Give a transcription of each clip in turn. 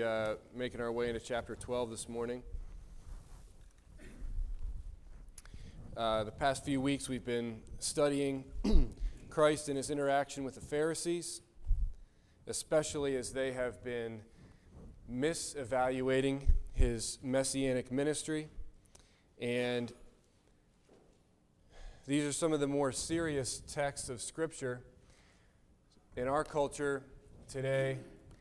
making our way into chapter 12 this morning. The past few weeks we've been studying Christ and his interaction with the Pharisees, especially as they have been misevaluating his messianic ministry. And these are some of the more serious texts of Scripture. In our culture today,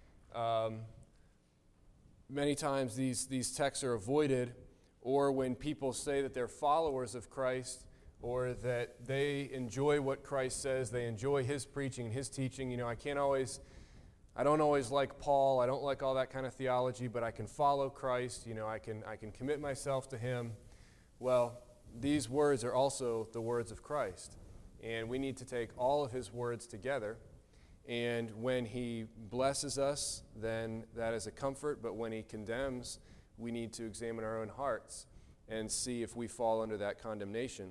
many times these texts are avoided, or when people say that they're followers of Christ or that they enjoy what Christ says, they enjoy his preaching and his teaching. You know, I don't always like Paul, I don't like all that kind of theology, but I can follow Christ, you know, I can commit myself to him. Well, these words are also the words of Christ, and we need to take all of his words together. And when he blesses us, then that is a comfort. But when he condemns, we need to examine our own hearts and see if we fall under that condemnation.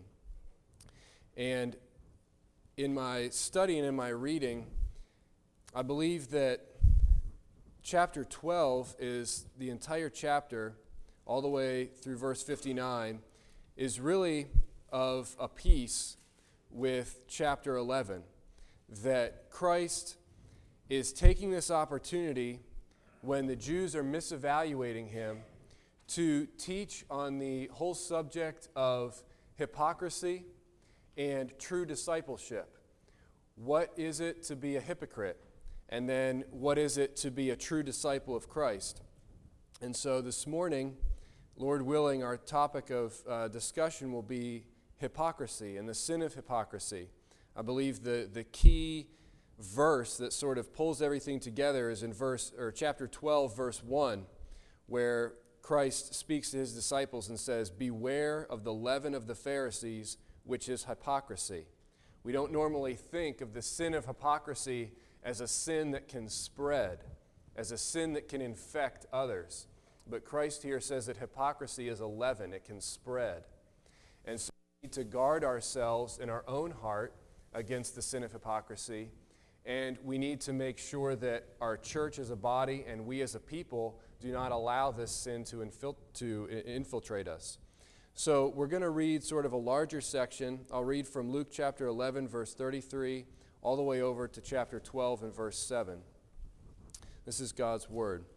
And in my study and in my reading, I believe that chapter 12 is the entire chapter, all the way through verse 59, is really of a piece with chapter 11. That Christ is taking this opportunity when the Jews are misevaluating him to teach on the whole subject of hypocrisy and true discipleship. What is it to be a hypocrite? And then what is it to be a true disciple of Christ? And so this morning, Lord willing, our topic of discussion will be hypocrisy and the sin of hypocrisy. I believe the key verse that sort of pulls everything together is in chapter 12, verse 1, where Christ speaks to his disciples and says, "Beware of the leaven of the Pharisees, which is hypocrisy." We don't normally think of the sin of hypocrisy as a sin that can spread, as a sin that can infect others. But Christ here says that hypocrisy is a leaven, it can spread. And so we need to guard ourselves in our own heart against the sin of hypocrisy, and we need to make sure that our church as a body and we as a people do not allow this sin to infiltrate us. So we're going to read sort of a larger section. I'll read from Luke chapter 11, verse 33, all the way over to chapter 12 and verse 7. This is God's word.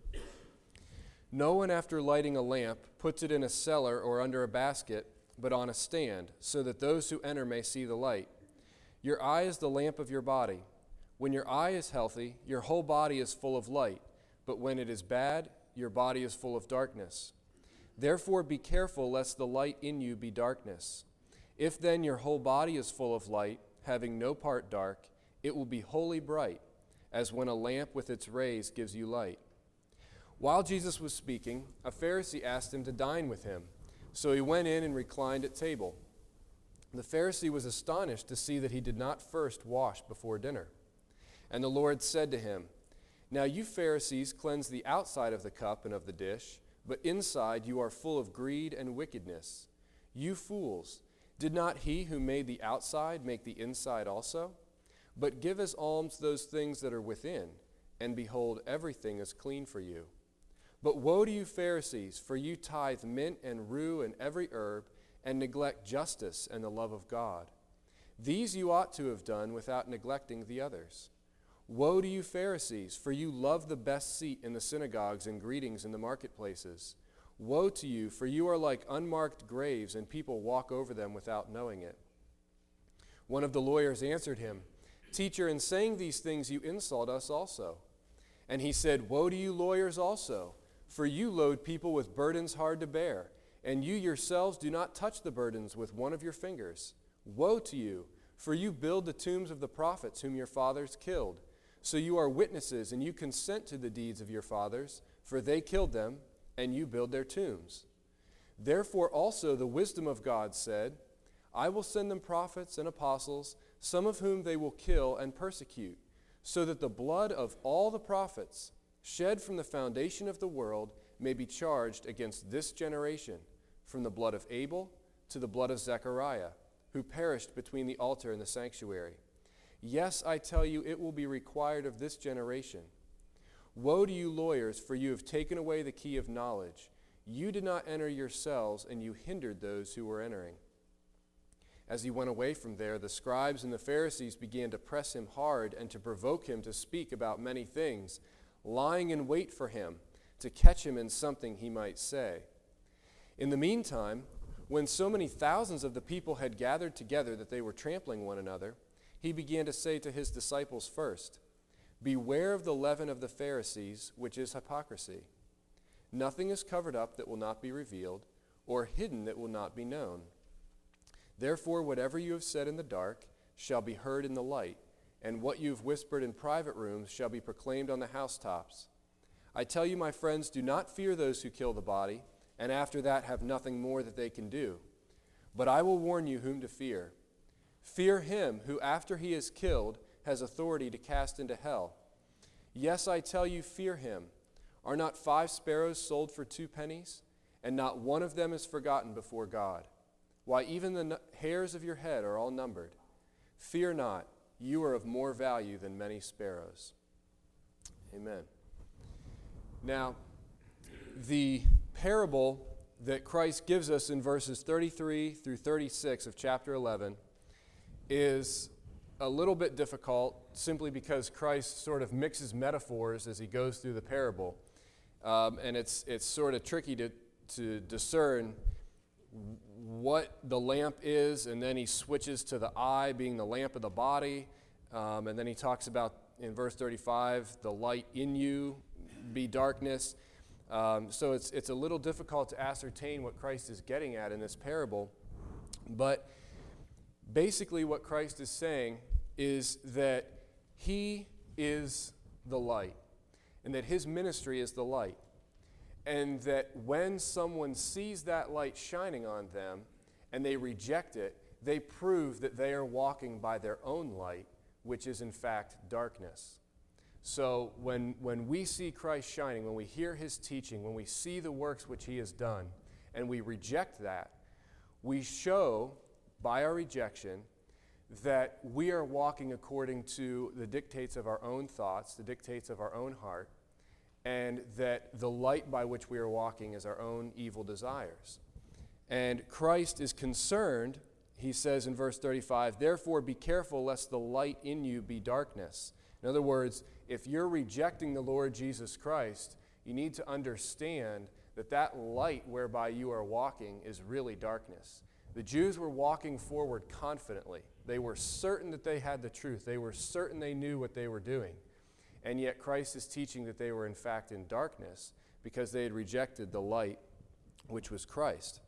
"No one, after lighting a lamp, puts it in a cellar or under a basket, but on a stand, so that those who enter may see the light. Your eye is the lamp of your body. When your eye is healthy, your whole body is full of light. But when it is bad, your body is full of darkness. Therefore be careful lest the light in you be darkness. If then your whole body is full of light, having no part dark, it will be wholly bright, as when a lamp with its rays gives you light." While Jesus was speaking, a Pharisee asked him to dine with him. So he went in and reclined at table. The Pharisee was astonished to see that he did not first wash before dinner. And the Lord said to him, "Now you Pharisees cleanse the outside of the cup and of the dish, but inside you are full of greed and wickedness. You fools, did not he who made the outside make the inside also? But give as alms those things that are within, and behold, everything is clean for you. But woe to you Pharisees, for you tithe mint and rue and every herb, and neglect justice and the love of God. These you ought to have done without neglecting the others. Woe to you Pharisees, for you love the best seat in the synagogues and greetings in the marketplaces. Woe to you, for you are like unmarked graves, and people walk over them without knowing it." One of the lawyers answered him, "Teacher, in saying these things you insult us also." And he said, "Woe to you lawyers also, for you load people with burdens hard to bear, and you yourselves do not touch the burdens with one of your fingers. Woe to you, for you build the tombs of the prophets whom your fathers killed. So you are witnesses, and you consent to the deeds of your fathers, for they killed them, and you build their tombs. Therefore also the wisdom of God said, I will send them prophets and apostles, some of whom they will kill and persecute, so that the blood of all the prophets shed from the foundation of the world may be charged against this generation, from the blood of Abel to the blood of Zechariah, who perished between the altar and the sanctuary. Yes, I tell you, it will be required of this generation. Woe to you lawyers, for you have taken away the key of knowledge. You did not enter yourselves, and you hindered those who were entering. As he went away from there, the scribes and the Pharisees began to press him hard and to provoke him to speak about many things, lying in wait for him, to catch him in something he might say. In the meantime, when so many thousands of the people had gathered together that they were trampling one another, he began to say to his disciples first, Beware of the leaven of the Pharisees, which is hypocrisy. Nothing is covered up that will not be revealed, or hidden that will not be known. Therefore, whatever you have said in the dark shall be heard in the light, and what you have whispered in private rooms shall be proclaimed on the housetops. I tell you, my friends, do not fear those who kill the body, and after that have nothing more that they can do. But I will warn you whom to fear. Fear him who, after he is killed, has authority to cast into hell. Yes, I tell you, fear him. Are not 5 sparrows sold for 2 pennies? And not one of them is forgotten before God. Why, even the hairs of your head are all numbered. Fear not, you are of more value than many sparrows. Amen. Now, the parable that Christ gives us in verses 33 through 36 of chapter 11 is a little bit difficult simply because Christ sort of mixes metaphors as he goes through the parable. And it's sort of tricky to discern what the lamp is, and then he switches to the eye being the lamp of the body, and then he talks about, in verse 35, the light in you be darkness. So it's a little difficult to ascertain what Christ is getting at in this parable, but basically what Christ is saying is that he is the light, and that his ministry is the light. And that when someone sees that light shining on them and they reject it, they prove that they are walking by their own light, which is in fact darkness. So when we see Christ shining, when we hear his teaching, when we see the works which he has done, and we reject that, we show by our rejection that we are walking according to the dictates of our own thoughts, the dictates of our own heart, and that the light by which we are walking is our own evil desires. And Christ is concerned, he says in verse 35, Therefore be careful lest the light in you be darkness. In other words, if you're rejecting the Lord Jesus Christ, you need to understand that that light whereby you are walking is really darkness. The Jews were walking forward confidently. They were certain that they had the truth. They were certain they knew what they were doing. And yet Christ is teaching that they were in fact in darkness because they had rejected the light which was Christ.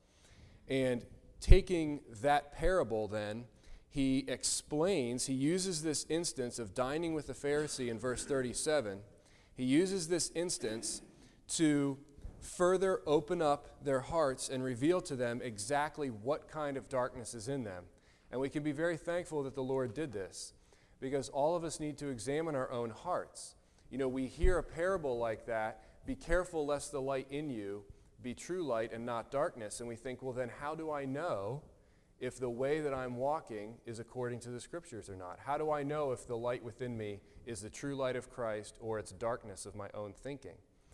And taking that parable then, he explains, he uses this instance of dining with the Pharisee in verse 37. He uses this instance to further open up their hearts and reveal to them exactly what kind of darkness is in them. And we can be very thankful that the Lord did this, because all of us need to examine our own hearts. You know, we hear a parable like that, be careful lest the light in you be true light and not darkness. And we think, well, then how do I know if the way that I'm walking is according to the Scriptures or not? How do I know if the light within me is the true light of Christ or it's darkness of my own thinking?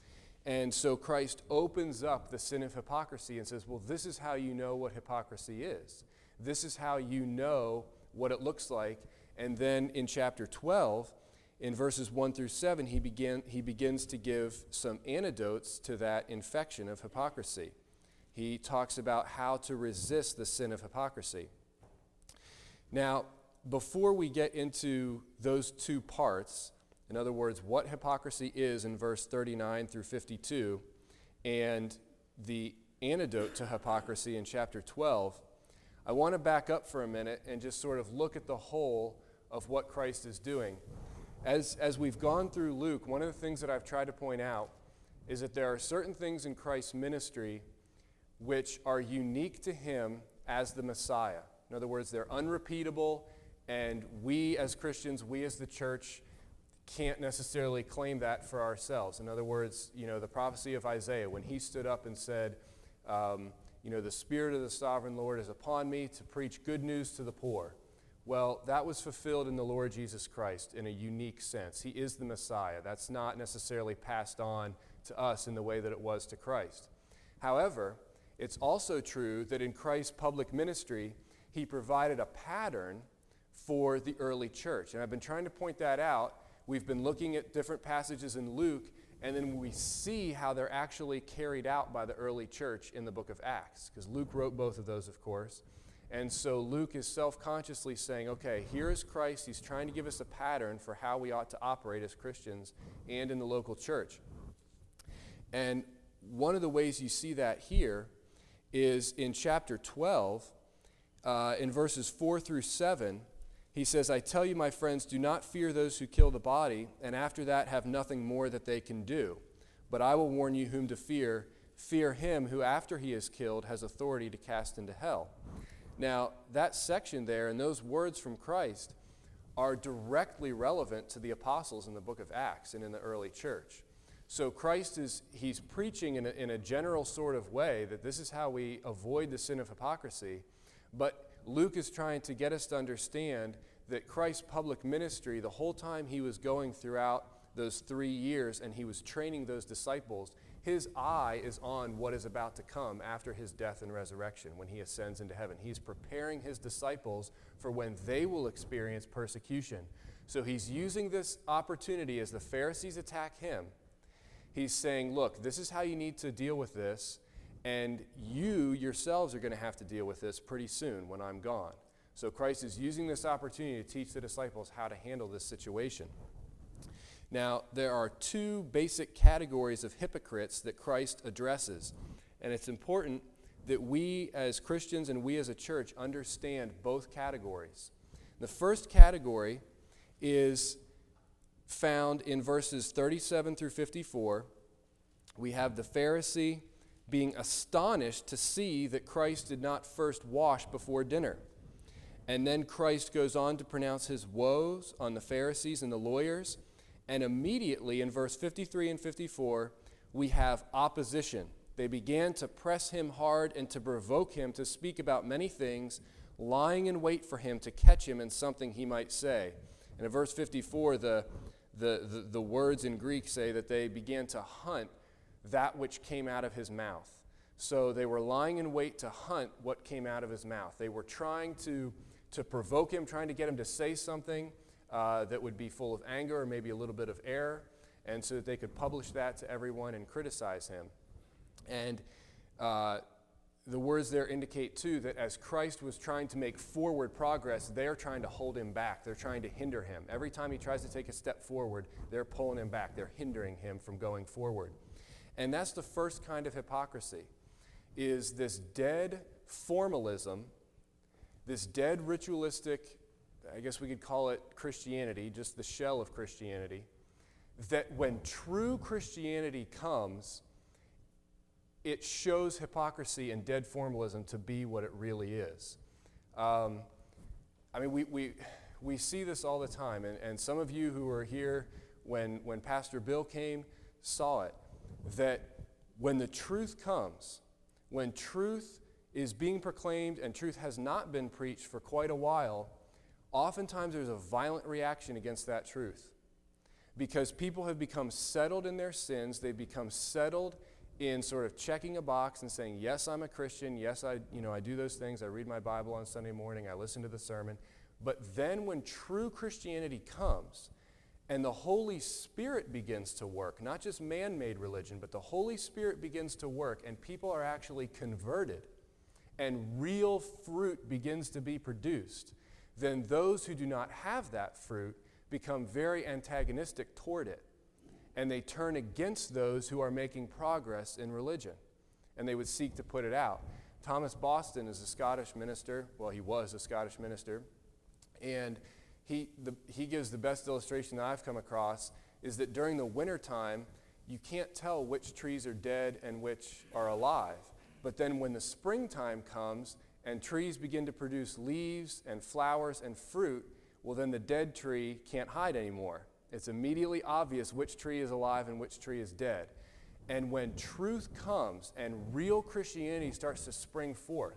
And so Christ opens up the sin of hypocrisy and says, well, this is how you know what hypocrisy is. This is how you know what it looks like. And then in chapter 12, in verses 1 through 7, he begins to give some antidotes to that infection of hypocrisy. He talks about how to resist the sin of hypocrisy. Now, before we get into those two parts, in other words, what hypocrisy is in verse 39 through 52, and the antidote to hypocrisy in chapter 12, I want to back up for a minute and just sort of look at the whole of what Christ is doing. As we've gone through Luke, one of the things that I've tried to point out is that there are certain things in Christ's ministry which are unique to him as the Messiah. In other words, they're unrepeatable, and we as Christians, we as the church, can't necessarily claim that for ourselves. In other words, you know, the prophecy of Isaiah, when he stood up and said, the Spirit of the Sovereign Lord is upon me to preach good news to the poor. Well, that was fulfilled in the Lord Jesus Christ in a unique sense. He is the Messiah. That's not necessarily passed on to us in the way that it was to Christ. However, it's also true that in Christ's public ministry, he provided a pattern for the early church. And I've been trying to point that out. We've been looking at different passages in Luke, and then we see how they're actually carried out by the early church in the book of Acts, because Luke wrote both of those, of course. And so Luke is self-consciously saying, okay, here is Christ. He's trying to give us a pattern for how we ought to operate as Christians and in the local church. And one of the ways you see that here is in chapter 12, in verses 4 through 7, he says, I tell you, my friends, do not fear those who kill the body, and after that have nothing more that they can do. But I will warn you whom to fear. Fear him who, after he is killed, has authority to cast into hell. Now, that section there and those words from Christ are directly relevant to the apostles in the book of Acts and in the early church. So Christ he's preaching in a general sort of way that this is how we avoid the sin of hypocrisy, but Luke is trying to get us to understand that Christ's public ministry, the whole time he was going throughout those 3 years and he was training those disciples, his eye is on what is about to come after his death and resurrection when he ascends into heaven. He's preparing his disciples for when they will experience persecution. So he's using this opportunity as the Pharisees attack him. He's saying, look, this is how you need to deal with this, and you yourselves are going to have to deal with this pretty soon when I'm gone. So Christ is using this opportunity to teach the disciples how to handle this situation. Now, there are two basic categories of hypocrites that Christ addresses, and it's important that we as Christians and we as a church understand both categories. The first category is found in verses 37 through 54. We have the Pharisee being astonished to see that Christ did not first wash before dinner. And then Christ goes on to pronounce his woes on the Pharisees and the lawyers. And immediately in verse 53 and 54, we have opposition. They began to press him hard and to provoke him to speak about many things, lying in wait for him to catch him in something he might say. And in verse 54, the words in Greek say that they began to hunt that which came out of his mouth. So they were lying in wait to hunt what came out of his mouth. They were trying to provoke him, trying to get him to say something that would be full of anger or maybe a little bit of error, and so that they could publish that to everyone and criticize him. And the words there indicate, too, that as Christ was trying to make forward progress, they're trying to hold him back. They're trying to hinder him. Every time he tries to take a step forward, they're pulling him back. They're hindering him from going forward. And that's the first kind of hypocrisy, is this dead formalism, this dead ritualistic, I guess we could call it Christianity, just the shell of Christianity, that when true Christianity comes, it shows hypocrisy and dead formalism to be what it really is. We see this all the time, and some of you who were here when Pastor Bill came saw it, that when the truth comes, when truth is being proclaimed and truth has not been preached for quite a while, oftentimes there's a violent reaction against that truth because people have become settled in their sins. They've become settled in sort of checking a box and saying, yes, I'm a Christian. Yes, I do those things. I read my Bible on Sunday morning. I listen to the sermon. But then when true Christianity comes and the Holy Spirit begins to work, not just man-made religion, but the Holy Spirit begins to work and people are actually converted and real fruit begins to be produced, then those who do not have that fruit become very antagonistic toward it. And they turn against those who are making progress in religion. And they would seek to put it out. Thomas Boston is a Scottish minister. Well, he was a Scottish minister. And he gives the best illustration that I've come across is that during the wintertime, you can't tell which trees are dead and which are alive. But then when the springtime comes and trees begin to produce leaves and flowers and fruit, well, then the dead tree can't hide anymore. It's immediately obvious which tree is alive and which tree is dead. And when truth comes and real Christianity starts to spring forth,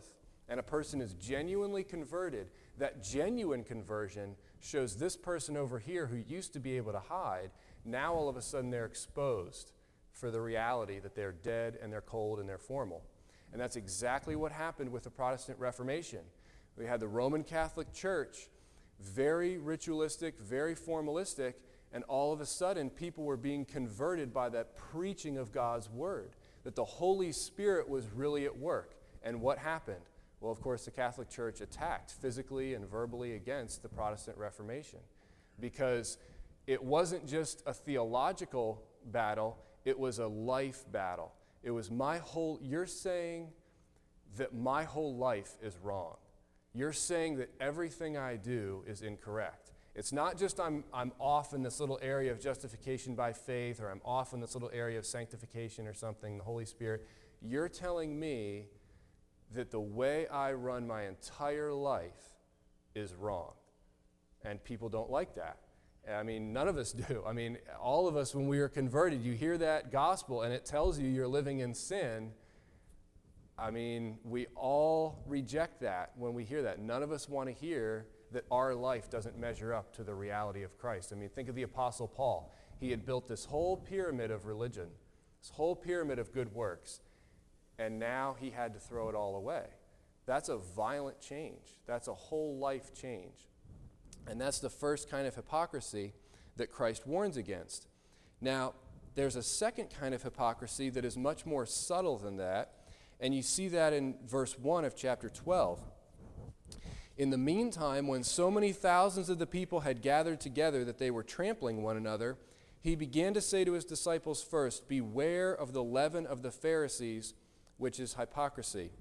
and a person is genuinely converted, that genuine conversion shows this person over here who used to be able to hide, now all of a sudden they're exposed for the reality that they're dead and they're cold and they're formal. And that's exactly what happened with the Protestant Reformation. We had the Roman Catholic Church, very ritualistic, very formalistic, and all of a sudden people were being converted by that preaching of God's word, that the Holy Spirit was really at work. And what happened? Well, of course, the Catholic Church attacked physically and verbally against the Protestant Reformation, because it wasn't just a theological battle, it was a life battle. It was you're saying that my whole life is wrong. You're saying that everything I do is incorrect. It's not just I'm off in this little area of justification by faith, or I'm off in this little area of sanctification or something, the Holy Spirit. You're telling me that the way I run my entire life is wrong. And people don't like that. I mean, none of us do. I mean, all of us, when we are converted, you hear that gospel and it tells you you're living in sin. I mean, we all reject that when we hear that. None of us want to hear that our life doesn't measure up to the reality of Christ. I mean, think of the Apostle Paul. He had built this whole pyramid of religion, this whole pyramid of good works, and now he had to throw it all away. That's a violent change. That's a whole life change. And that's the first kind of hypocrisy that Christ warns against. Now, there's a second kind of hypocrisy that is much more subtle than that, and you see that in verse 1 of chapter 12. In the meantime, when so many thousands of the people had gathered together that they were trampling one another, he began to say to his disciples first, "Beware of the leaven of the Pharisees, which is hypocrisy."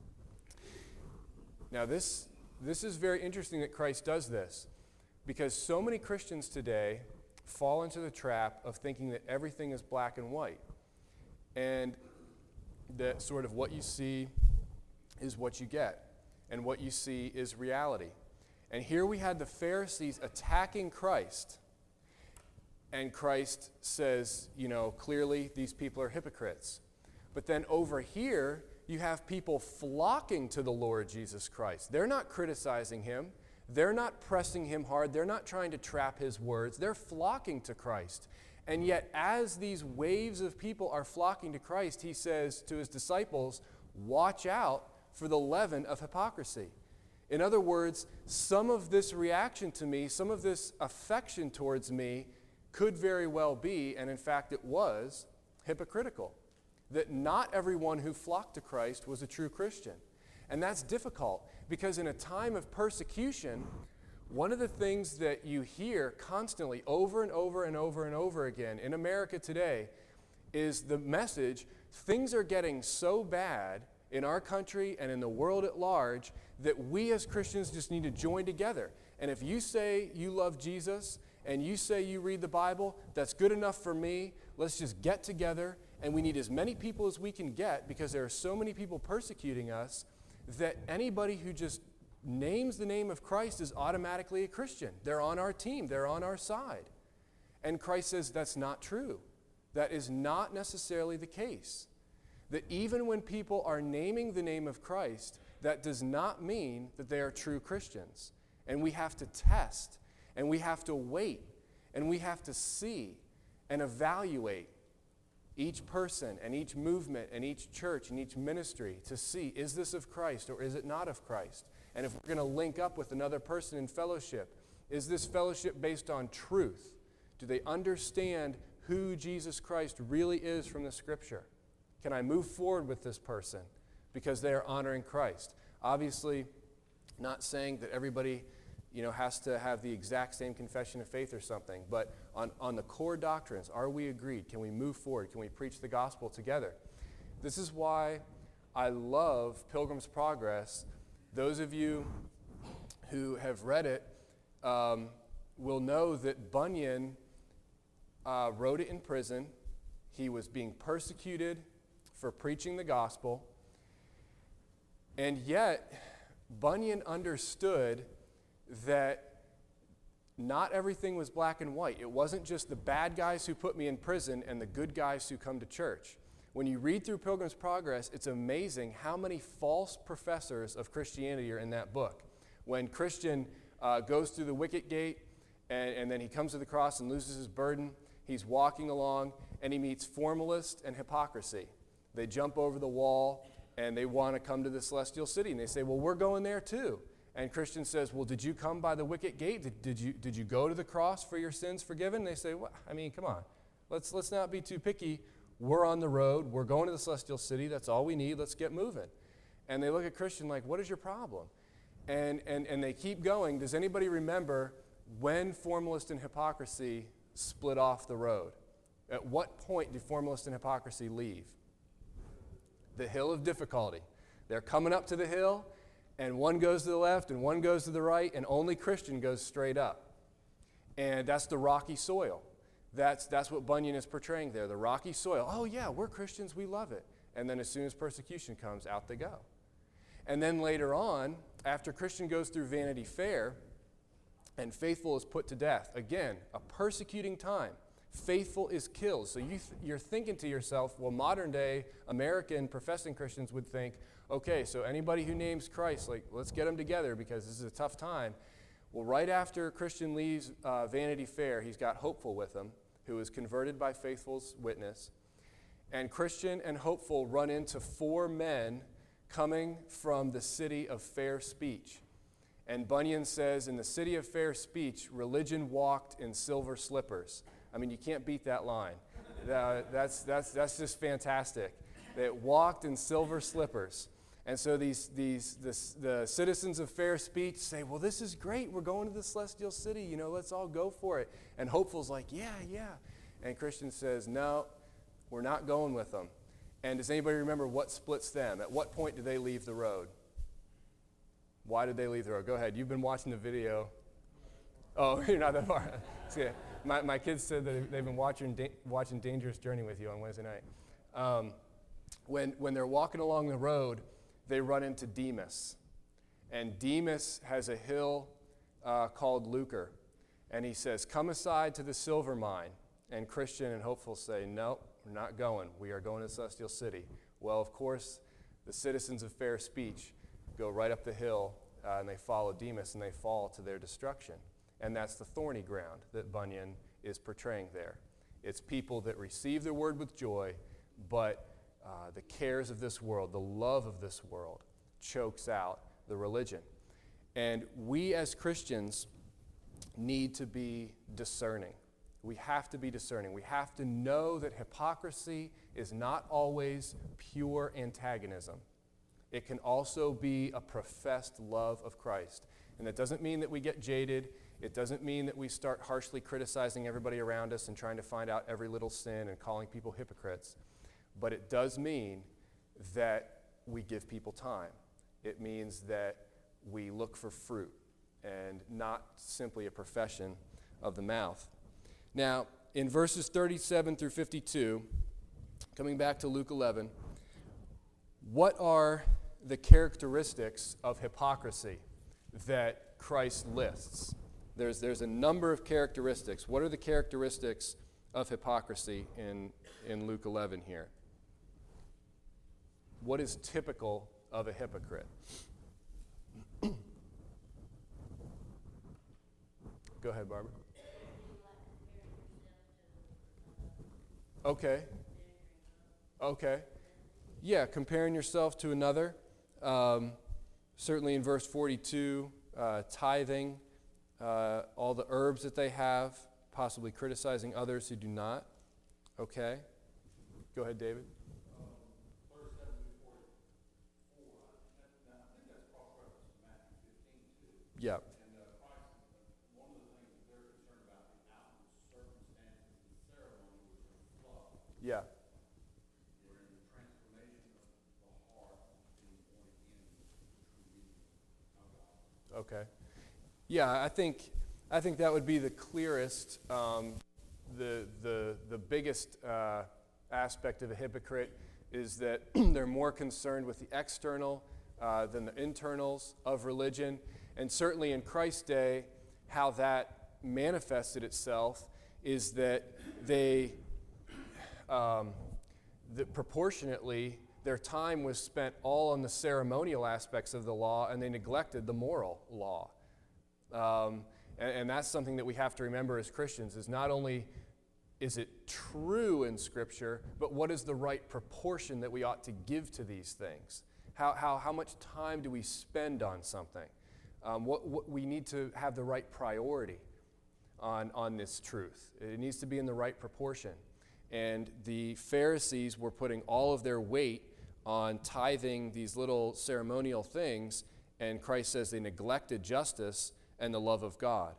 Now, this is very interesting that Christ does this, because so many Christians today fall into the trap of thinking that everything is black and white, and that sort of what you see is what you get, and what you see is reality. And here we had the Pharisees attacking Christ, and Christ says, clearly these people are hypocrites. But then over here, you have people flocking to the Lord Jesus Christ. They're not criticizing him. They're not pressing him hard. They're not trying to trap his words. They're flocking to Christ. And yet, as these waves of people are flocking to Christ, he says to his disciples, watch out for the leaven of hypocrisy. In other words, some of this reaction to me, some of this affection towards me could very well be, and in fact it was, hypocritical. That not everyone who flocked to Christ was a true Christian. And that's difficult, because in a time of persecution, one of the things that you hear constantly over and over and over and over again in America today is the message, things are getting so bad in our country and in the world at large that we as Christians just need to join together. And if you say you love Jesus and you say you read the Bible, that's good enough for me. Let's just get together, and we need as many people as we can get, because there are so many people persecuting us that anybody who just names the name of Christ is automatically a Christian. They're on our team. They're on our side. And Christ says that's not true. That is not necessarily the case. That even when people are naming the name of Christ, that does not mean that they are true Christians. And we have to test, and we have to wait, and we have to see and evaluate each person and each movement and each church and each ministry to see, is this of Christ or is it not of Christ? And if we're going to link up with another person in fellowship, is this fellowship based on truth? Do they understand who Jesus Christ really is from the Scripture? Can I move forward with this person because they are honoring Christ? Obviously, not saying that everybody has to have the exact same confession of faith or something, but on the core doctrines, are we agreed? Can we move forward? Can we preach the gospel together? This is why I love Pilgrim's Progress. Those of you who have read it will know that Bunyan wrote it in prison. He was being persecuted for preaching the gospel, and yet Bunyan understood that not everything was black and white. It wasn't just the bad guys who put me in prison and the good guys who come to church. When you read through Pilgrim's Progress, it's amazing how many false professors of Christianity are in that book. When Christian goes through the wicket gate, and then he comes to the cross and loses his burden, he's walking along, and he meets formalist and hypocrisy. They jump over the wall, and they want to come to the celestial city, and they say, well, we're going there too. And Christian says, well, did you come by the wicket gate? Did you go to the cross for your sins forgiven? And they say, well, I mean, come on. Let's not be too picky. We're on the road. We're going to the celestial city. That's all we need. Let's get moving. And they look at Christian like, what is your problem? And they keep going. Does anybody remember when formalist and hypocrisy split off the road? At what point do formalist and hypocrisy leave? The hill of difficulty. They're coming up to the hill, and one goes to the left and one goes to the right, and only Christian goes straight up. And that's the rocky soil. That's what Bunyan is portraying there, the rocky soil. Oh yeah, we're Christians, we love it. And then as soon as persecution comes, out they go. And then later on, after Christian goes through Vanity Fair, and Faithful is put to death, again, a persecuting time. Faithful is killed. So you're thinking to yourself, well, modern day American professing Christians would think, okay, so anybody who names Christ, like, let's get them together because this is a tough time. Well, right after Christian leaves Vanity Fair, he's got Hopeful with him, who is converted by Faithful's witness. And Christian and Hopeful run into 4 men coming from the city of fair speech. And Bunyan says, in the city of fair speech, religion walked in silver slippers. I mean, you can't beat that line. That's just fantastic. They walked in silver slippers. And so the citizens of fair speech say, well, this is great. We're going to the celestial city. Let's all go for it. And Hopeful's like, yeah. And Christian says, no, we're not going with them. And does anybody remember what splits them? At what point do they leave the road? Why did they leave the road? Go ahead. You've been watching the video. Oh, you're not that far. Yeah. My kids said that they've been watching Dangerous Journey with you on Wednesday night. When they're walking along the road, they run into Demas. And Demas has a hill called Lucre. And he says, come aside to the silver mine. And Christian and Hopeful say, no, we're not going. We are going to the celestial city. Well, of course, the citizens of fair speech go right up the hill, and they follow Demas, and they fall to their destruction. And that's the thorny ground that Bunyan is portraying there. It's people that receive the word with joy, but the cares of this world, the love of this world, chokes out the religion. And we as Christians need to be discerning. We have to be discerning. We have to know that hypocrisy is not always pure antagonism. It can also be a professed love of Christ. And that doesn't mean that we get jaded. It doesn't mean that we start harshly criticizing everybody around us and trying to find out every little sin and calling people hypocrites. But it does mean that we give people time. It means that we look for fruit and not simply a profession of the mouth. Now, in verses 37 through 52, coming back to Luke 11, what are the characteristics of hypocrisy that Christ lists? There's a number of characteristics. What are the characteristics of hypocrisy in Luke 11 here? What is typical of a hypocrite? Go ahead, Barbara. Okay. Yeah, comparing yourself to another. Certainly in verse 42, tithing, all the herbs that they have, possibly criticizing others who do not. Okay. Go ahead, David. Yeah. Yeah. Okay. Yeah, I think that would be the clearest, the biggest aspect of a hypocrite is that they're more concerned with the external than the internals of religion. And certainly in Christ's day, how that manifested itself is that proportionately, their time was spent all on the ceremonial aspects of the law, and they neglected the moral law. And that's something that we have to remember as Christians, is not only is it true in Scripture, but what is the right proportion that we ought to give to these things? How much time do we spend on something? What we need to have the right priority on this truth. It needs to be in the right proportion. And the Pharisees were putting all of their weight on tithing these little ceremonial things, and Christ says they neglected justice and the love of God.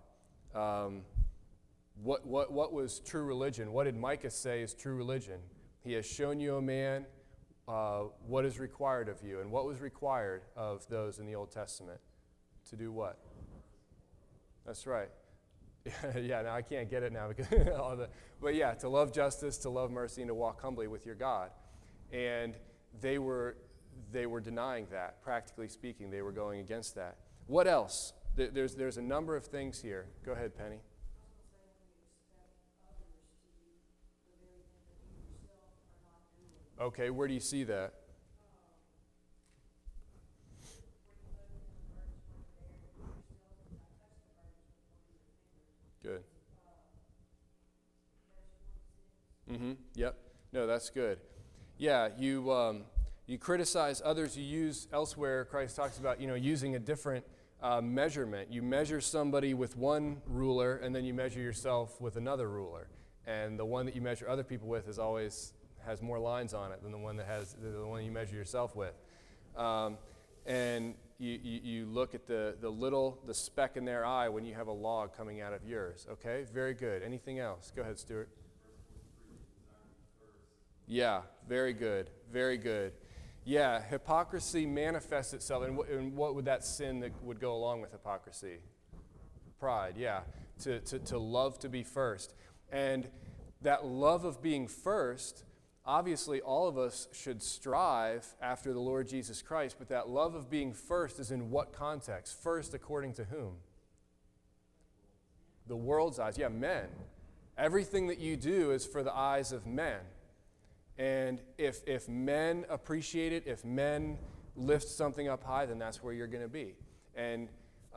What was true religion? What did Micah say is true religion? He has shown you, O man, what is required of you. And what was required of those in the Old Testament? To do what? That's right. Yeah, now I can't get it now because but yeah, to love justice, to love mercy, and to walk humbly with your God. And they were denying that. Practically speaking, they were going against that. What else? There's a number of things here. Go ahead, Penny. Okay, where do you see that? Good. Yep. No, that's good. Yeah, you criticize others. You use elsewhere. Christ talks about using a different measurement. You measure somebody with one ruler, and then you measure yourself with another ruler. And the one that you measure other people with has more lines on it than the one you measure yourself with. And you look at the speck in their eye when you have a log coming out of yours. Okay, very good. Anything else? Go ahead, Stuart. Yeah, very good, very good. Yeah, hypocrisy manifests itself. And what would that sin that would go along with hypocrisy? Pride, yeah. To love to be first. And that love of being first, obviously all of us should strive after the Lord Jesus Christ, but that love of being first is in what context? First according to whom? The world's eyes. Yeah, men. Everything that you do is for the eyes of men. And if men appreciate it, if men lift something up high, then that's where you're going to be. And,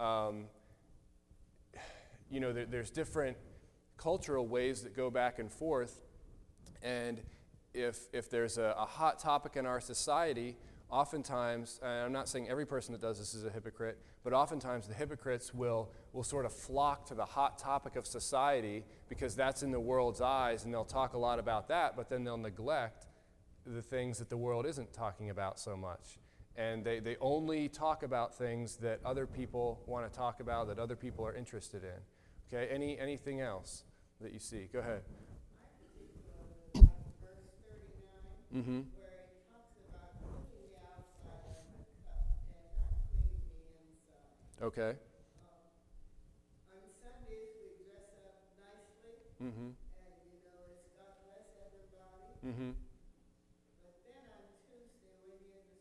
there's different cultural ways that go back and forth. And if there's a hot topic in our society, oftentimes, and I'm not saying every person that does this is a hypocrite, but oftentimes the hypocrites will sort of flock to the hot topic of society because that's in the world's eyes, and they'll talk a lot about that, but then they'll neglect the things that the world isn't talking about so much. And they only talk about things that other people want to talk about, that other people are interested in. Okay, anything else that you see? Go ahead. Verse 39, where it talks about cleaning the outside of the cup and not cleaning the inside. Okay. On Sundays, we dress up nicely, and it's God bless everybody. But then on Tuesday, when you're in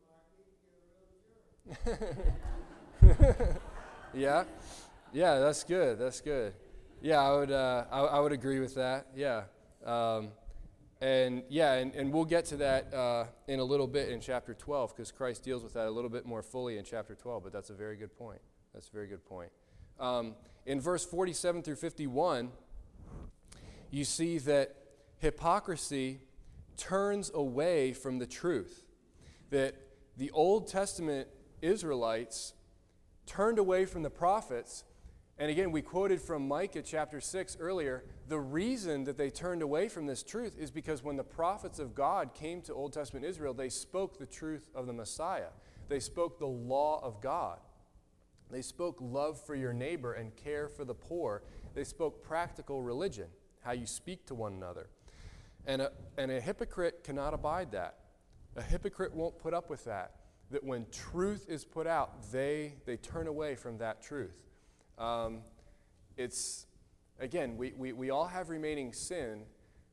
the supermarket, you're a real jerk. Yeah, that's good. That's good. Yeah, I would agree with that. Yeah. And we'll get to that in a little bit in chapter 12 because Christ deals with that a little bit more fully in chapter 12, but that's a very good point. That's a very good point. In verse 47 through 51, you see that hypocrisy turns away from the truth. That the Old Testament Israelites turned away from the prophets. And again, we quoted from Micah chapter 6 earlier. The reason that they turned away from this truth is because when the prophets of God came to Old Testament Israel, they spoke the truth of the Messiah. They spoke the law of God. They spoke love for your neighbor and care for the poor. They spoke practical religion, how you speak to one another. And a hypocrite cannot abide that. A hypocrite won't put up with that. That when truth is put out, they turn away from that truth. It's, again, we all have remaining sin,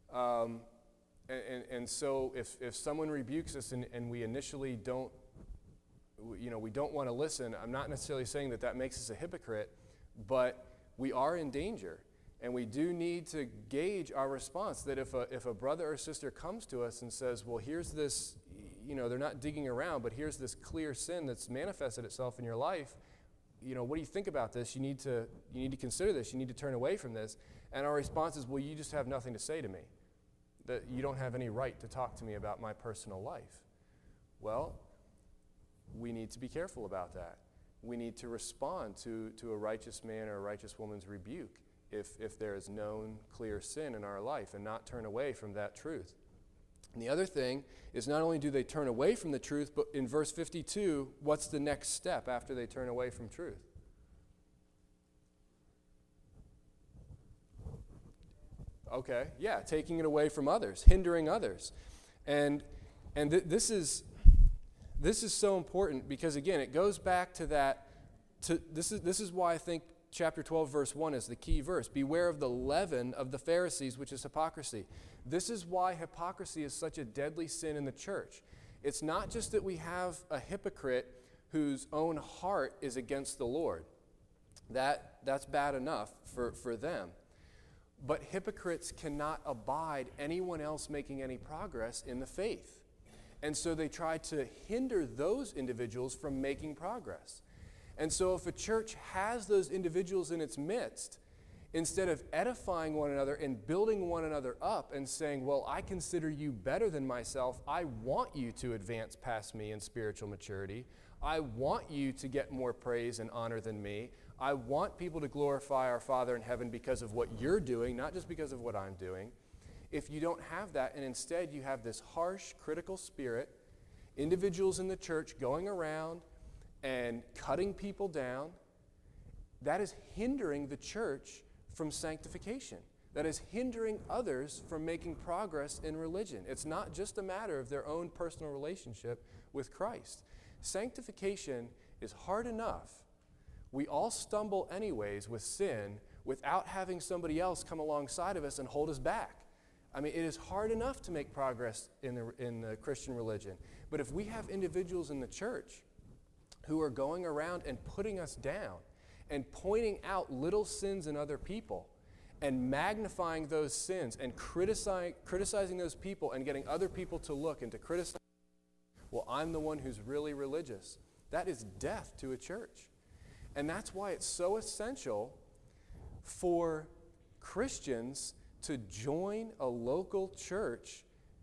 and so if someone rebukes us and we initially don't, we don't want to listen, I'm not necessarily saying that makes us a hypocrite, but we are in danger. And we do need to gauge our response, that if a brother or sister comes to us and says, well, here's this, they're not digging around, but here's this clear sin that's manifested itself in your life, what do you think about this? You need to consider this. You need to turn away from this. And our response is, well, you just have nothing to say to me. That you don't have any right to talk to me about my personal life. Well, we need to be careful about that. We need to respond to a righteous man or a righteous woman's rebuke if there is known clear sin in our life, and not turn away from that truth. And the other thing is, not only do they turn away from the truth, but in verse 52, what's the next step after they turn away from truth? Okay, yeah, taking it away from others, hindering others. And this is so important, because again, it goes back to that. This is why I think chapter 12, verse 1 is the key verse. Beware of the leaven of the Pharisees, which is hypocrisy. This is why hypocrisy is such a deadly sin in the church. It's not just that we have a hypocrite whose own heart is against the Lord. That's bad enough for them. But hypocrites cannot abide anyone else making any progress in the faith. And so they try to hinder those individuals from making progress. And so if a church has those individuals in its midst, instead of edifying one another and building one another up and saying, well, I consider you better than myself, I want you to advance past me in spiritual maturity, I want you to get more praise and honor than me, I want people to glorify our Father in heaven because of what you're doing, not just because of what I'm doing. If you don't have that, and instead you have this harsh, critical spirit, individuals in the church going around and cutting people down, that is hindering the church from sanctification. That is hindering others from making progress in religion. It's not just a matter of their own personal relationship with Christ. Sanctification is hard enough. We all stumble anyways with sin without having somebody else come alongside of us and hold us back. I mean, it is hard enough to make progress in the Christian religion. But if we have individuals in the church who are going around and putting us down and pointing out little sins in other people and magnifying those sins and criticizing those people and getting other people to look and to criticize, well, I'm the one who's really religious, that is death to a church. And that's why it's so essential for Christians to join a local church.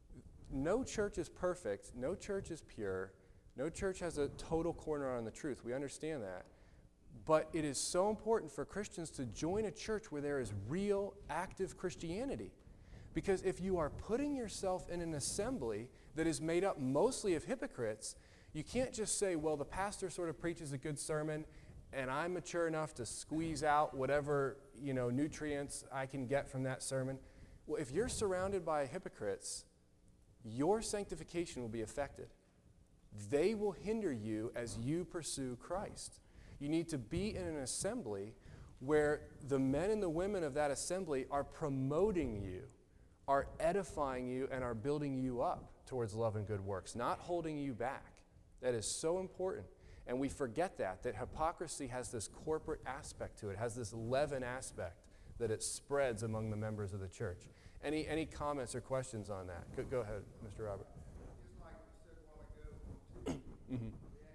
No church is perfect. No church is pure. No church has a total corner on the truth. We understand that. But it is so important for Christians to join a church where there is real, active Christianity. Because if you are putting yourself in an assembly that is made up mostly of hypocrites, you can't just say, well, the pastor sort of preaches a good sermon, and I'm mature enough to squeeze out whatever, nutrients I can get from that sermon. Well, if you're surrounded by hypocrites, your sanctification will be affected. They will hinder you as you pursue Christ. You need to be in an assembly where the men and the women of that assembly are promoting you, are edifying you, and are building you up towards love and good works, not holding you back. That is so important. And we forget that hypocrisy has this corporate aspect to it, has this leaven aspect that it spreads among the members of the church. Any comments or questions on that? Go ahead, Mr. Robert. Just like I said a while ago, Mm-hmm.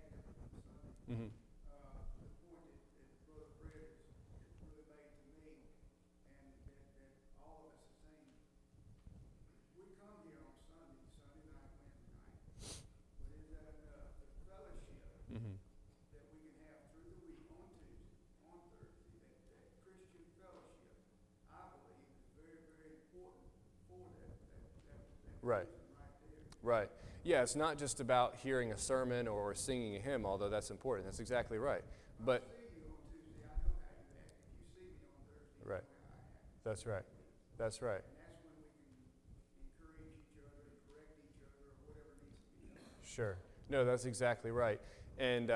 Mm-hmm. the point that Brother Fred has really made to me, and that all of us are saying, we come here on Sunday night, Wednesday night, but is that enough? The fellowship Mm-hmm. that we can have through the week on Tuesday, on Thursday, that Christian fellowship, I believe, is very, very important for that Right. reason right there. Right. Yeah, it's not just about hearing a sermon or singing a hymn, although that's important. That's exactly right. But I see you on Tuesday, I know how you act. If you see me on Thursday, Right. you know how I act. that's right. That's right. And that's when we can encourage each other and correct each other or whatever needs to be done. Sure. No, that's exactly right. And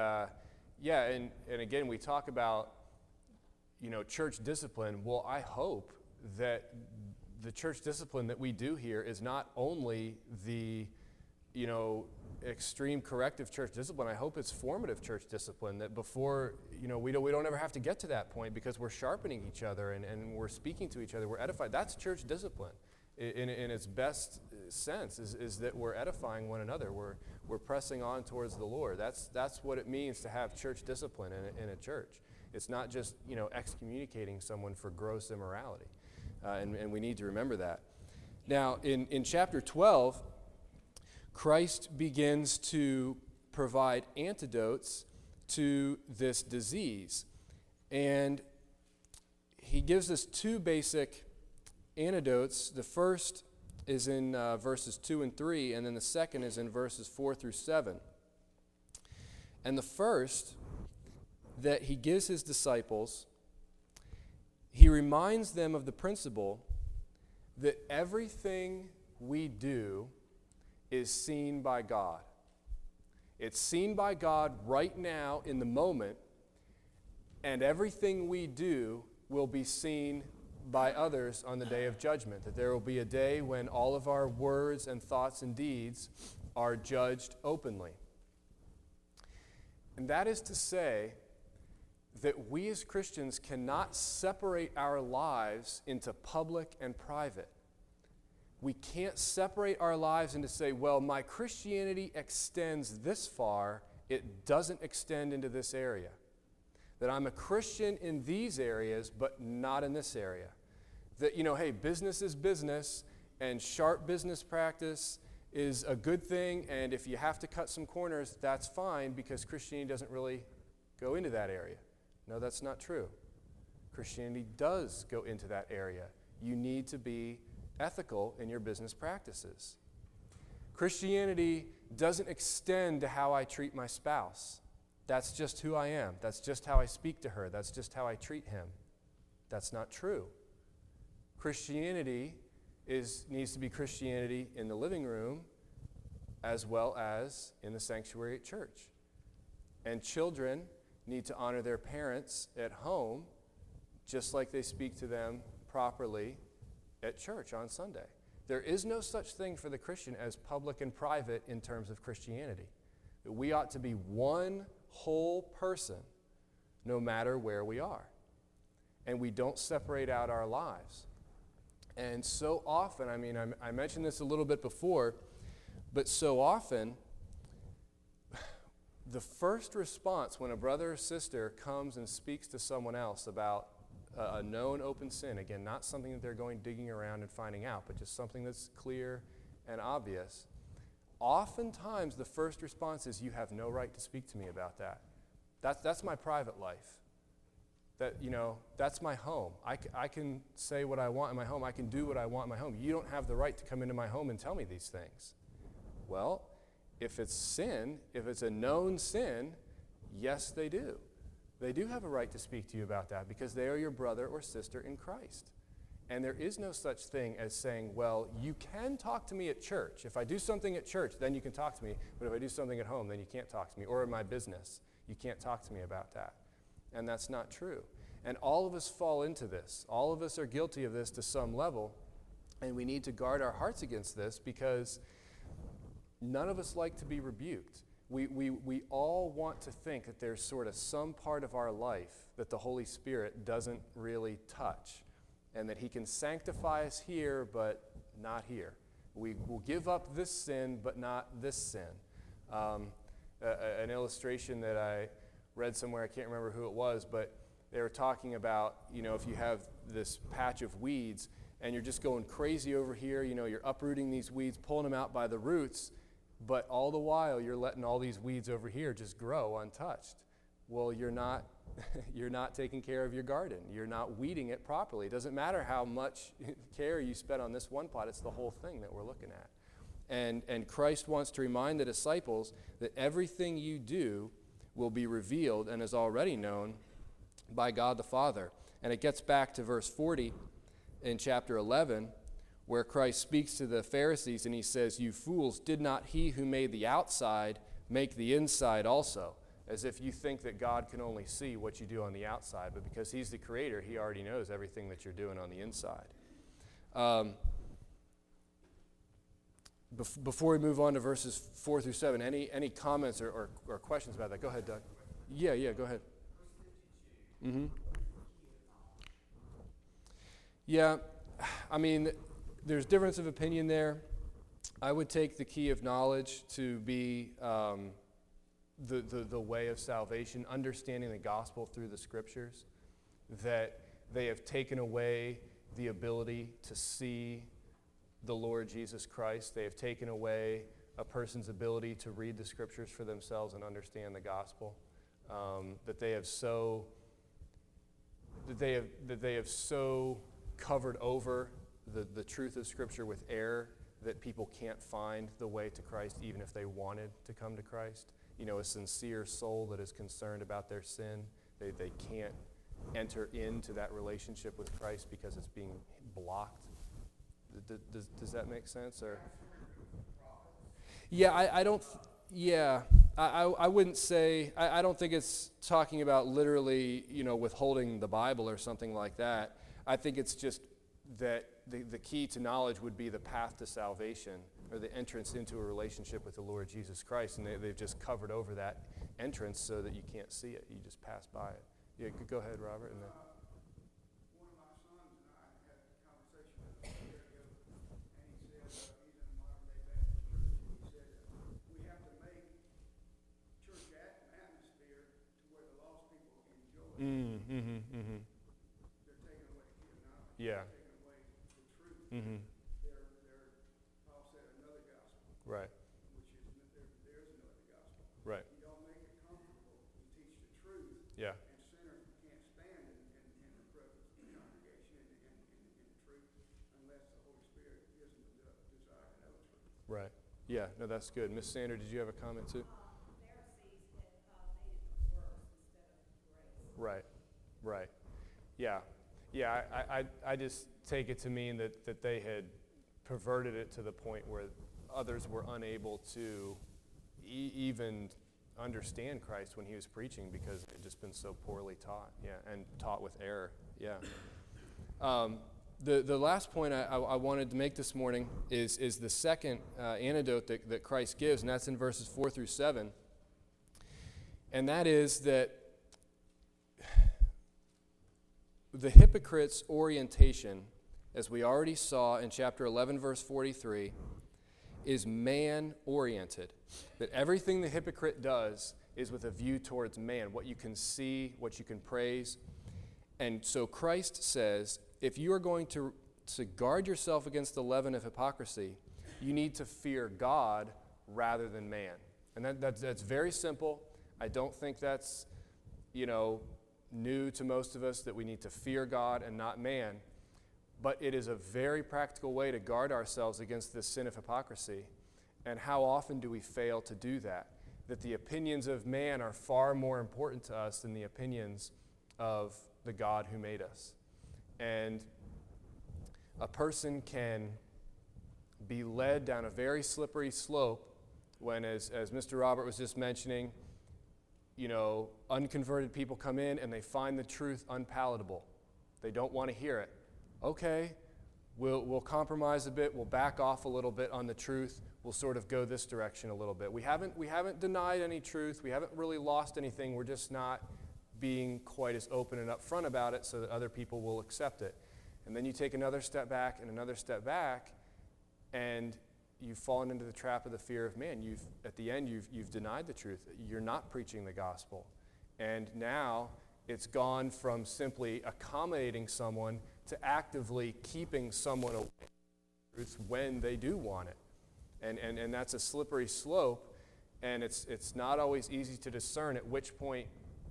and again, we talk about, church discipline. Well, I hope that the church discipline that we do here is not only the, extreme corrective church discipline. I hope it's formative church discipline, that before, we don't ever have to get to that point, because we're sharpening each other and we're speaking to each other, we're edified. That's church discipline in its best sense, is that we're edifying one another. We're pressing on towards the Lord. That's what it means to have church discipline in a church. It's not just, excommunicating someone for gross immorality. And we need to remember that. Now, in chapter 12, Christ begins to provide antidotes to this disease. And he gives us two basic antidotes. The first is in verses 2 and 3, and then the second is in verses 4 through 7. And the first that he gives his disciples, he reminds them of the principle that everything we do is seen by God. It's seen by God right now in the moment, and everything we do will be seen by others on the day of judgment. That there will be a day when all of our words and thoughts and deeds are judged openly. And that is to say that we as Christians cannot separate our lives into public and private. We can't separate our lives into say, well, my Christianity extends this far, it doesn't extend into this area. That I'm a Christian in these areas, but not in this area. That, hey, business is business, and sharp business practice is a good thing, and if you have to cut some corners, that's fine, because Christianity doesn't really go into that area. No, that's not true. Christianity does go into that area. You need to be ethical in your business practices. Christianity doesn't extend to how I treat my spouse. That's just who I am. That's just how I speak to her. That's just how I treat him. That's not true. Christianity needs to be Christianity in the living room as well as in the sanctuary at church. And children need to honor their parents at home just like they speak to them properly at church on Sunday. There is no such thing for the Christian as public and private in terms of Christianity. We ought to be one whole person no matter where we are. And we don't separate out our lives. And so often, I mentioned this a little bit before, but so often, the first response when a brother or sister comes and speaks to someone else about a known open sin, again, not something that they're going digging around and finding out, but just something that's clear and obvious, oftentimes the first response is, you have no right to speak to me about that. That's my private life. That's my home. I can say what I want in my home. I can do what I want in my home. You don't have the right to come into my home and tell me these things. Well, if it's sin, if it's a known sin, yes, they do. They do have a right to speak to you about that because they are your brother or sister in Christ. And there is no such thing as saying, well, you can talk to me at church. If I do something at church, then you can talk to me. But if I do something at home, then you can't talk to me. Or in my business, you can't talk to me about that. And that's not true. And all of us fall into this. All of us are guilty of this to some level. And we need to guard our hearts against this because none of us like to be rebuked. We all want to think that there's sort of some part of our life that the Holy Spirit doesn't really touch, and that he can sanctify us here, but not here. We will give up this sin, but not this sin. An illustration that I read somewhere, I can't remember who it was, but they were talking about, if you have this patch of weeds and you're just going crazy over here, you're uprooting these weeds, pulling them out by the roots, but all the while you're letting all these weeds over here just grow untouched. Well, you're not taking care of your garden. You're not weeding it properly. It doesn't matter how much care you spend on this one plot, it's the whole thing that we're looking at. And Christ wants to remind the disciples that everything you do will be revealed and is already known by God the Father. And it gets back to verse 40 in chapter 11, where Christ speaks to the Pharisees and he says, "You fools, did not he who made the outside make the inside also?" As if you think that God can only see what you do on the outside, but because he's the creator, he already knows everything that you're doing on the inside. before we move on to verses 4 through 7, any comments or questions about that? Go ahead, Doug. Yeah, go ahead. Mm-hmm. Yeah, I mean, there's difference of opinion there. I would take the key of knowledge to be the way of salvation, understanding the gospel through the scriptures, that they have taken away the ability to see the Lord Jesus Christ. They have taken away a person's ability to read the scriptures for themselves and understand the gospel. That they have so covered over the truth of Scripture with error that people can't find the way to Christ even if they wanted to come to Christ. You know, a sincere soul that is concerned about their sin, they can't enter into that relationship with Christ because it's being blocked. Does that make sense? Or yeah, I wouldn't say, I don't think it's talking about literally, withholding the Bible or something like that. I think it's just that the key to knowledge would be the path to salvation or the entrance into a relationship with the Lord Jesus Christ, and they've just covered over that entrance so that you can't see it. You just pass by it. Yeah, go ahead, Robert. And then. One of my sons and I had a conversation with him a year ago, and he said, he's in a modern-day Baptist church, and he said, we have to make church atmosphere to where the lost people enjoy it. They're taking away the key of knowledge. Yeah. They're taking away the truth. They're Paul said, another gospel. Right. Which is, there is another gospel. Right. You don't make it comfortable. You teach the truth. Yeah. And sinners can't stand in the presence of the congregation in truth unless the Holy Spirit gives them the desire to know the truth. Right. Yeah, no, that's good. Miss Sander, did you have a comment too? Pharisees had made it worse instead of grace. Right. Yeah. I just take it to mean that they had perverted it to the point where others were unable to even understand Christ when he was preaching because it had just been so poorly taught. Yeah, and taught with error. Yeah. The last point I wanted to make this morning is the second antidote that Christ gives, and that's in verses 4 through 7. And that is that the hypocrite's orientation, as we already saw in chapter 11, verse 43, is man-oriented. That everything the hypocrite does is with a view towards man, what you can see, what you can praise. And so Christ says, if you are going to guard yourself against the leaven of hypocrisy, you need to fear God rather than man. And that's very simple. I don't think that's, new to most of us, that we need to fear God and not man. But it is a very practical way to guard ourselves against this sin of hypocrisy. And how often do we fail to do that? That the opinions of man are far more important to us than the opinions of the God who made us. And a person can be led down a very slippery slope when, as Mr. Robert was just mentioning, unconverted people come in and they find the truth unpalatable. They don't want to hear it. Okay, we'll compromise a bit. We'll back off a little bit on the truth. We'll sort of go this direction a little bit. We haven't denied any truth. We haven't really lost anything. We're just not being quite as open and upfront about it so that other people will accept it. And then you take another step back and another step back, and you've fallen into the trap of the fear of man. At the end, you've denied the truth. You're not preaching the gospel. And now it's gone from simply accommodating someone to actively keeping someone away from the truth when they do want it. And that's a slippery slope, and it's not always easy to discern at which point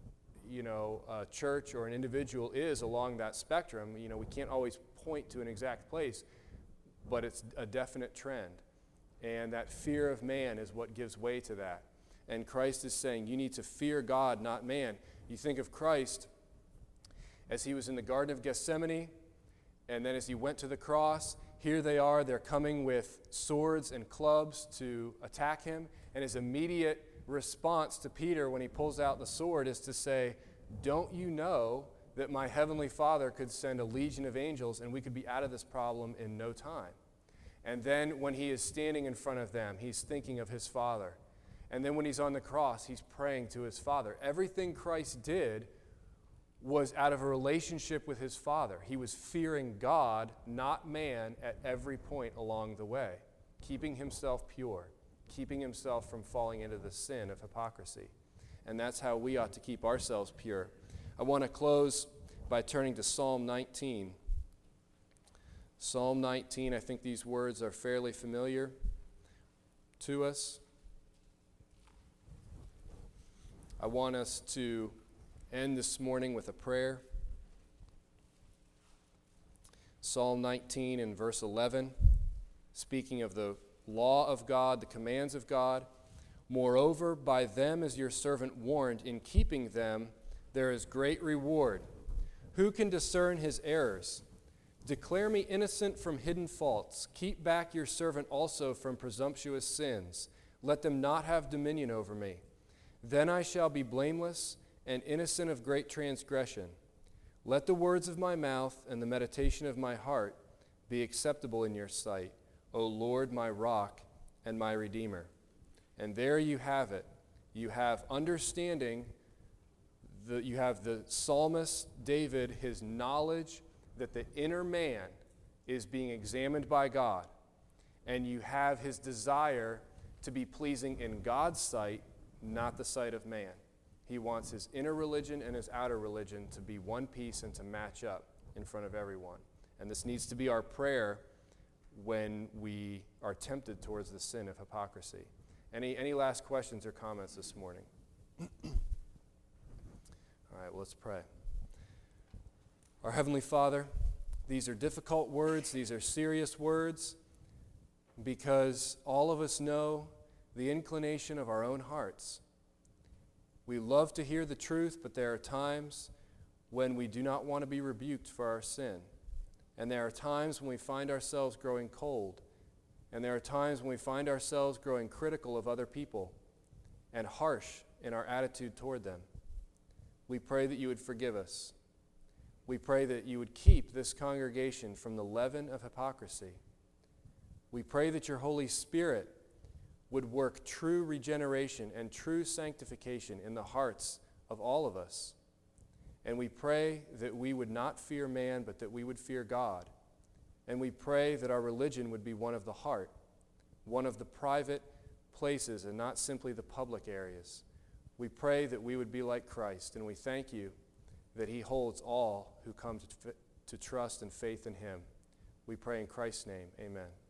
a church or an individual is along that spectrum. We can't always point to an exact place, but it's a definite trend. And that fear of man is what gives way to that. And Christ is saying, you need to fear God, not man. You think of Christ as he was in the Garden of Gethsemane, and then as he went to the cross, here they are, they're coming with swords and clubs to attack him, and his immediate response to Peter when he pulls out the sword is to say, don't you know that my heavenly Father could send a legion of angels and we could be out of this problem in no time? And then when he is standing in front of them, he's thinking of his Father. And then when he's on the cross, he's praying to his Father. Everything Christ did was out of a relationship with his Father. He was fearing God, not man, at every point along the way, keeping himself pure, keeping himself from falling into the sin of hypocrisy. And that's how we ought to keep ourselves pure. I want to close by turning to Psalm 19. Psalm 19, I think these words are fairly familiar to us. I want us to end this morning with a prayer. Psalm 19 and verse 11, speaking of the law of God, the commands of God. Moreover, by them is your servant warned. In keeping them, there is great reward. Who can discern his errors? Declare me innocent from hidden faults. Keep back your servant also from presumptuous sins. Let them not have dominion over me. Then I shall be blameless and innocent of great transgression. Let the words of my mouth and the meditation of my heart be acceptable in your sight, O Lord, my rock and my redeemer. And there you have it. You have understanding. You have the psalmist David, his knowledge that the inner man is being examined by God. And you have his desire to be pleasing in God's sight, not the sight of man. He wants his inner religion and his outer religion to be one piece and to match up in front of everyone. And this needs to be our prayer when we are tempted towards the sin of hypocrisy. Any last questions or comments this morning? All right, well, let's pray. Our Heavenly Father, these are difficult words, these are serious words, because all of us know the inclination of our own hearts. We love to hear the truth, but there are times when we do not want to be rebuked for our sin. And there are times when we find ourselves growing cold. And there are times when we find ourselves growing critical of other people and harsh in our attitude toward them. We pray that you would forgive us. We pray that you would keep this congregation from the leaven of hypocrisy. We pray that your Holy Spirit would work true regeneration and true sanctification in the hearts of all of us. And we pray that we would not fear man, but that we would fear God. And we pray that our religion would be one of the heart, one of the private places and not simply the public areas. We pray that we would be like Christ, and we thank you that he holds all who come to trust and faith in him. We pray in Christ's name, amen.